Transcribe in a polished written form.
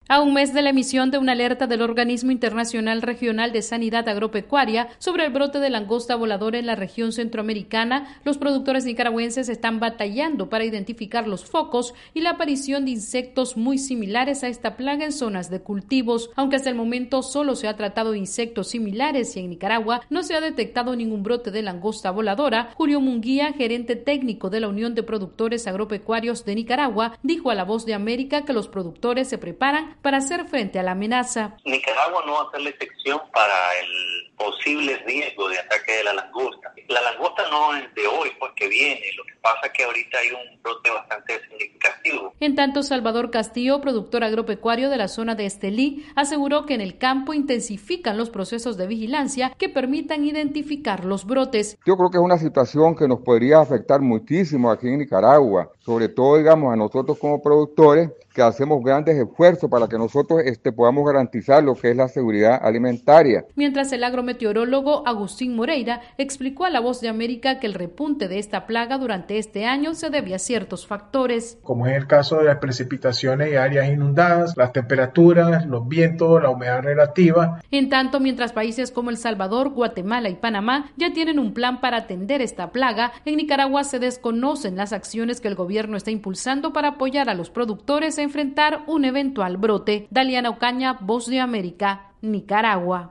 A un mes de la emisión de una alerta del Organismo Internacional Regional de Sanidad Agropecuaria sobre el brote de langosta voladora en la región centroamericana, los productores nicaragüenses están batallando para identificar los focos y la aparición de insectos muy similares a esta plaga en zonas de cultivos. Aunque hasta el momento solo se ha tratado de insectos similares y en Nicaragua no se ha detectado ningún brote de langosta voladora, Julio Munguía, gerente técnico de la Unión de Productores Agropecuarios de Nicaragua, dijo a La Voz de América que los productores se preparan para hacer frente a la amenaza. Nicaragua no va a ser la excepción para el posible riesgo de ataque de la langosta. La langosta no es de hoy, porque viene. Lo que pasa es que ahorita hay un brote bastante significativo. En tanto, Salvador Castillo, productor agropecuario de la zona de Estelí, aseguró que en el campo intensifican los procesos de vigilancia que permitan identificar los brotes. Yo creo que es una situación que nos podría afectar muchísimo aquí en Nicaragua, sobre todo, digamos, a nosotros como productores, que hacemos grandes esfuerzos para que nosotros podamos garantizar lo que es la seguridad alimentaria. Mientras el agrometeorólogo Agustín Moreira explicó a La Voz de América que el repunte de esta plaga durante este año se debe a ciertos factores. Como es el caso de las precipitaciones y áreas inundadas, las temperaturas, los vientos, la humedad relativa. En tanto, mientras países como El Salvador, Guatemala y Panamá ya tienen un plan para atender esta plaga, en Nicaragua se desconocen las acciones que el gobierno está impulsando para apoyar a los productores a enfrentar un eventual brote. Daliana Ocaña, Voz de América, Nicaragua.